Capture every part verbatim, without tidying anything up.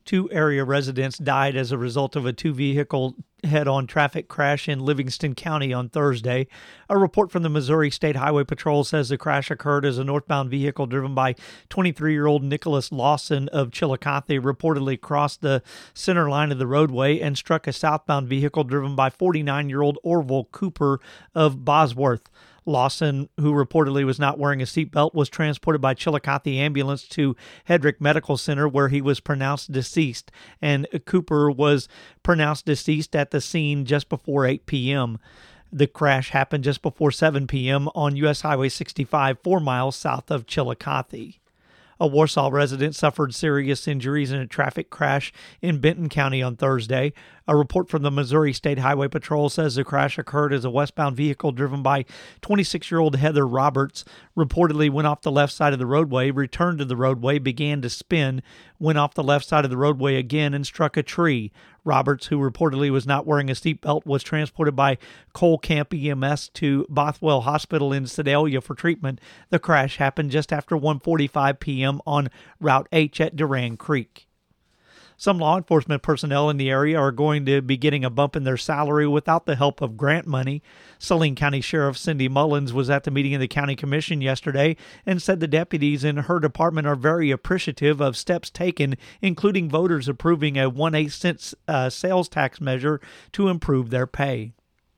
Two area residents died as a result of a two-vehicle head-on traffic crash in Livingston County on Thursday. A report from the Missouri State Highway Patrol says the crash occurred as a northbound vehicle driven by twenty-three-year-old Nicholas Lawson of Chillicothe reportedly crossed the center line of the roadway and struck a southbound vehicle driven by forty-nine-year-old Orville Cooper of Bosworth. Lawson, who reportedly was not wearing a seatbelt, was transported by Chillicothe ambulance to Hedrick Medical Center, where he was pronounced deceased, and Cooper was pronounced deceased at the scene just before eight p.m. The crash happened just before seven p.m. on U S Highway sixty-five, four miles south of Chillicothe. A Warsaw resident suffered serious injuries in a traffic crash in Benton County on Thursday. A report from the Missouri State Highway Patrol says the crash occurred as a westbound vehicle driven by twenty-six-year-old Heather Roberts reportedly went off the left side of the roadway, returned to the roadway, began to spin, went off the left side of the roadway again, and struck a tree. Roberts, who reportedly was not wearing a seatbelt, was transported by Cole Camp E M S to Bothwell Hospital in Sedalia for treatment. The crash happened just after one forty-five p.m. on Route H at Durand Creek. Some law enforcement personnel in the area are going to be getting a bump in their salary without the help of grant money. Saline County Sheriff Cindy Mullins was at the meeting of the County Commission yesterday and said the deputies in her department are very appreciative of steps taken, including voters approving a one-eighth cent uh, sales tax measure to improve their pay.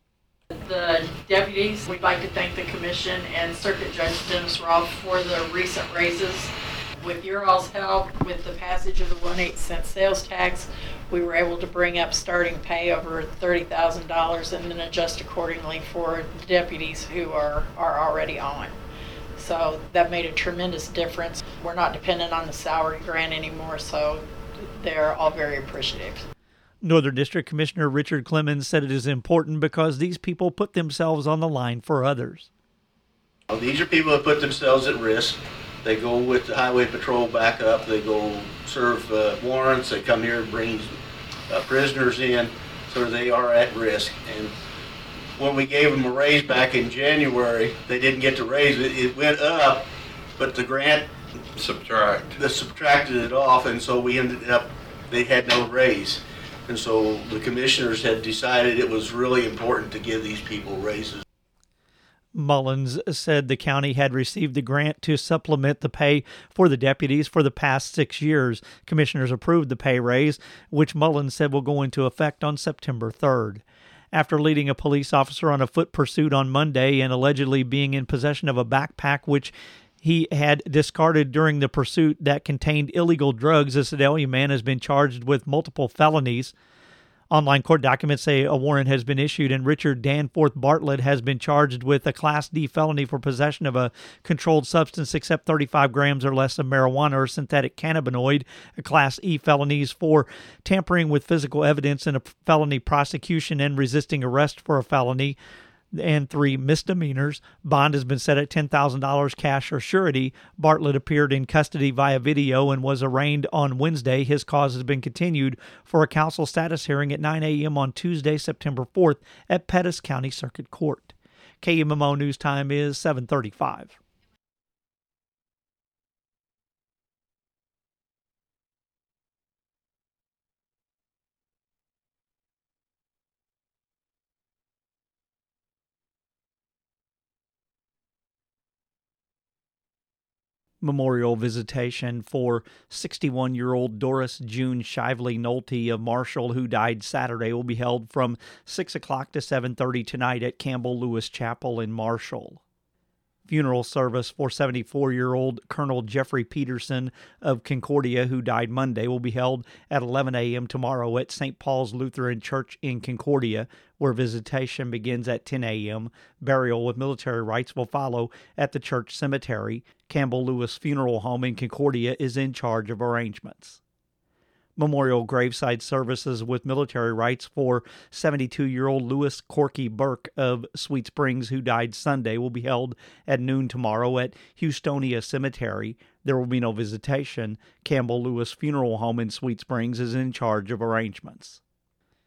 The deputies, we'd like to thank the Commission and Circuit Judge Dennis Roth for the recent raises. With your all's help, with the passage of the one-eighth cent sales tax, we were able to bring up starting pay over thirty thousand dollars and then adjust accordingly for the deputies who are, are already on. So that made a tremendous difference. We're not dependent on the salary grant anymore, so they're all very appreciative. Northern District Commissioner Richard Clemens said it is important because these people put themselves on the line for others. Well, these are people that put themselves at risk. They go with the highway patrol back up. They go serve uh, warrants. They come here and bring uh, prisoners in, so they are at risk. And when we gave them a raise back in January, they didn't get the raise. It, it went up, but the grant subtract. They subtracted it off, and so we ended up, they had no raise. And so the commissioners had decided it was really important to give these people raises. Mullins said the county had received the grant to supplement the pay for the deputies for the past six years. Commissioners approved the pay raise, which Mullins said will go into effect on September third. After leading a police officer on a foot pursuit on Monday and allegedly being in possession of a backpack which he had discarded during the pursuit that contained illegal drugs, a Sedalia man has been charged with multiple felonies. Online court documents say a warrant has been issued, and Richard Danforth Bartlett has been charged with a Class D felony for possession of a controlled substance except thirty-five grams or less of marijuana or synthetic cannabinoid, a Class E felonies for tampering with physical evidence and a felony prosecution and resisting arrest for a felony, and three misdemeanors. Bond has been set at ten thousand dollars cash or surety. Bartlett appeared in custody via video and was arraigned on Wednesday. His cause has been continued for a counsel status hearing at nine a.m. on Tuesday, September fourth at Pettis County Circuit Court. K M M O News Time is seven thirty-five. Memorial visitation for sixty-one-year-old Doris June Shively Nolte of Marshall, who died Saturday, will be held from six o'clock to seven thirty tonight at Campbell Lewis Chapel in Marshall. Funeral service for seventy-four-year-old Colonel Jeffrey Peterson of Concordia, who died Monday, will be held at eleven a.m. tomorrow at Saint Paul's Lutheran Church in Concordia, where visitation begins at ten a.m. Burial with military rites will follow at the church cemetery. Campbell Lewis Funeral Home in Concordia is in charge of arrangements. Memorial graveside services with military rites for seventy-two-year-old Louis Corky Burke of Sweet Springs, who died Sunday, will be held at noon tomorrow at Houstonia Cemetery. There will be no visitation. Campbell Lewis Funeral Home in Sweet Springs is in charge of arrangements.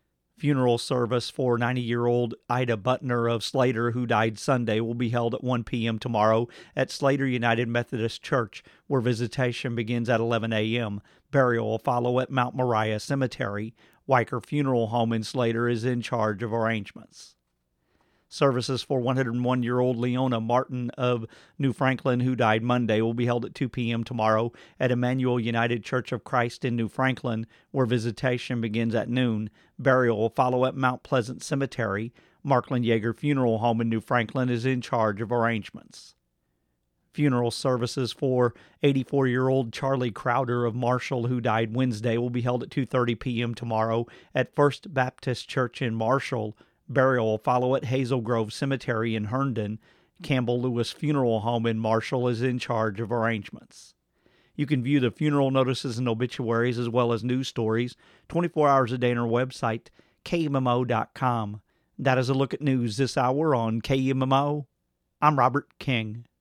Funeral service for ninety-year-old Ida Butner of Slater, who died Sunday, will be held at one p.m. tomorrow at Slater United Methodist Church, where visitation begins at eleven a.m. Burial will follow at Mount Moriah Cemetery. Weicker Funeral Home in Slater is in charge of arrangements. Services for one hundred one-year-old Leona Martin of New Franklin, who died Monday, will be held at two p.m. tomorrow at Emmanuel United Church of Christ in New Franklin, where visitation begins at noon. Burial will follow at Mount Pleasant Cemetery. Markland Yeager Funeral Home in New Franklin is in charge of arrangements. Funeral services for eighty-four-year-old Charlie Crowder of Marshall, who died Wednesday, will be held at two thirty p.m. tomorrow at First Baptist Church in Marshall. Burial will follow at Hazel Grove Cemetery in Herndon. Campbell Lewis Funeral Home in Marshall is in charge of arrangements. You can view the funeral notices and obituaries as well as news stories twenty-four hours a day on our website, K M M O dot com. That is a look at news this hour on K M M O. I'm Robert King.